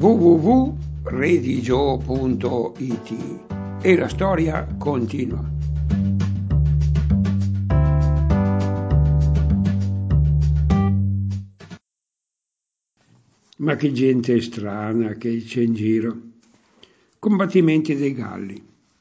www.redigio.it e la storia continua. Ma che gente strana che c'è in giro. Combattimenti dei Galli.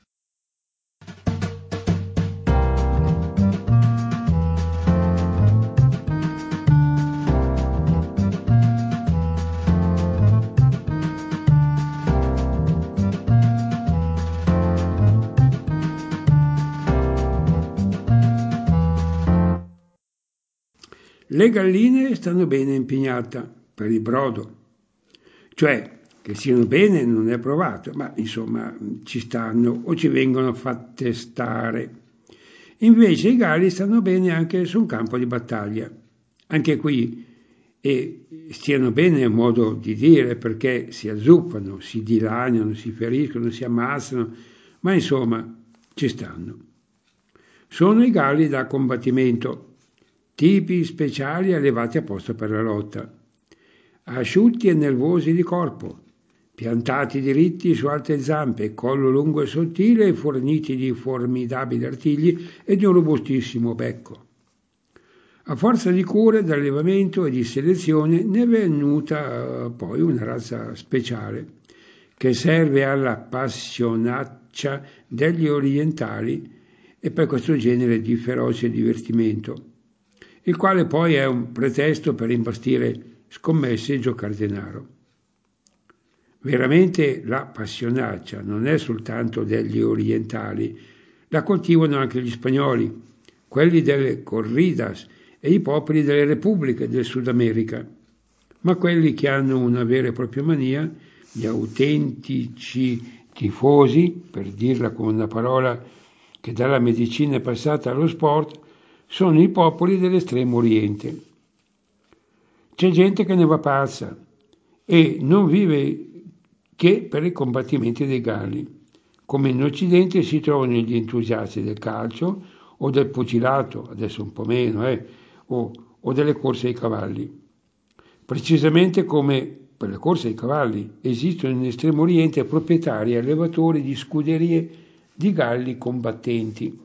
Le galline stanno bene in pignata per il brodo, cioè che siano bene non è provato, ma insomma ci stanno o ci vengono fatte stare. Invece i galli stanno bene anche su un campo di battaglia, anche qui, e stiano bene è un modo di dire perché si azzuffano, si dilaniano, si feriscono, si ammazzano, ma insomma ci stanno. Sono i galli da combattimento, tipi speciali allevati apposta per la lotta, asciutti e nervosi di corpo, piantati diritti su alte zampe, collo lungo e sottile e forniti di formidabili artigli e di un robustissimo becco. A forza di cure, d'allevamento e di selezione ne è venuta poi una razza speciale che serve alla passionaccia degli orientali e per questo genere di feroce divertimento, il quale poi è un pretesto per imbastire scommesse e giocare denaro. Veramente la passionaccia non è soltanto degli orientali, la coltivano anche gli spagnoli, quelli delle corridas e i popoli delle repubbliche del Sud America, ma quelli che hanno una vera e propria mania, gli autentici tifosi, per dirla con una parola che dalla medicina è passata allo sport, sono i popoli dell'estremo oriente. C'è gente che ne va pazza e non vive che per i combattimenti dei galli, come in Occidente si trovano gli entusiasti del calcio o del pugilato, adesso un po' meno, o delle corse ai cavalli. Precisamente come per le corse ai cavalli esistono in Estremo Oriente proprietari e allevatori di scuderie di galli combattenti.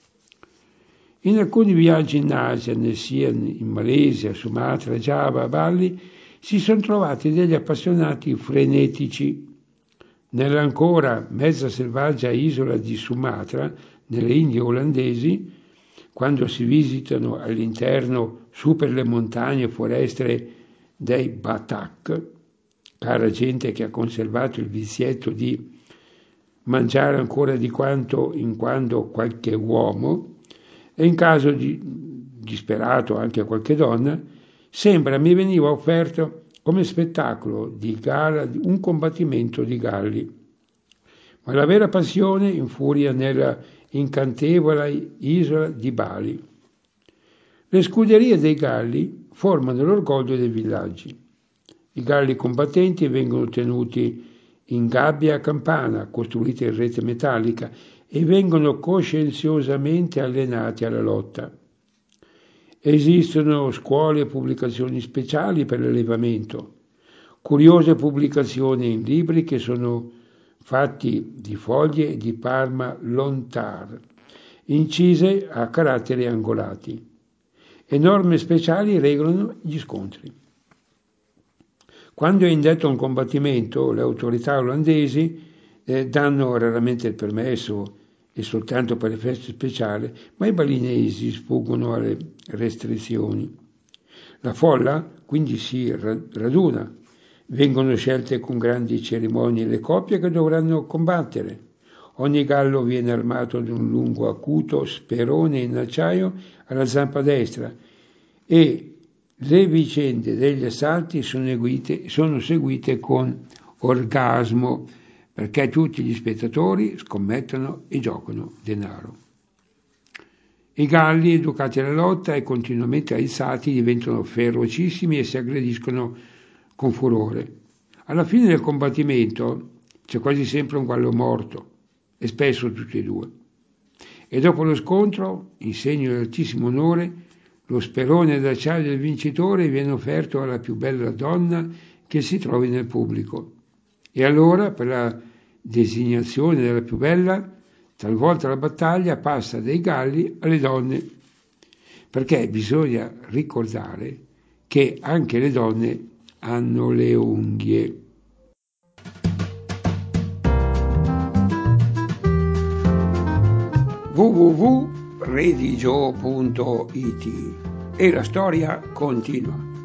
In alcuni viaggi in Asia, sia in Malesia, Sumatra, Giava, Bali, si sono trovati degli appassionati frenetici. Nell'ancora mezza selvaggia isola di Sumatra, nelle Indie olandesi, quando si visitano all'interno su per le montagne foreste dei Batak, cara gente che ha conservato il vizietto di mangiare ancora di quanto in quando qualche uomo, e in caso di disperato anche a qualche donna, sembra mi veniva offerto come spettacolo di gara un combattimento di galli. Ma la vera passione infuria nella incantevole isola di Bali. Le scuderie dei galli formano l'orgoglio dei villaggi. I galli combattenti vengono tenuti in gabbie a campana, costruite in rete metallica, e vengono coscienziosamente allenati alla lotta. Esistono scuole e pubblicazioni speciali per l'allevamento, curiose pubblicazioni in libri che sono fatti di foglie di Parma Lontar, incise a caratteri angolati, e norme speciali regolano gli scontri. Quando è indetto un combattimento, le autorità olandesi danno raramente il permesso e soltanto per effetto speciale, ma i balinesi sfuggono alle restrizioni. La folla quindi si raduna, vengono scelte con grandi cerimonie le coppie che dovranno combattere. Ogni gallo viene armato di un lungo acuto sperone in acciaio alla zampa destra e le vicende degli assalti sono seguite con orgasmo, perché tutti gli spettatori scommettono e giocano denaro. I galli, educati alla lotta e continuamente aizzati, diventano ferocissimi e si aggrediscono con furore. Alla fine del combattimento c'è quasi sempre un gallo morto, e spesso tutti e due. E dopo lo scontro, in segno di altissimo onore, lo sperone d'acciaio del vincitore viene offerto alla più bella donna che si trovi nel pubblico. E allora, per la designazione della più bella, talvolta la battaglia passa dai galli alle donne, perché bisogna ricordare che anche le donne hanno le unghie. www.redigio.it e la storia continua.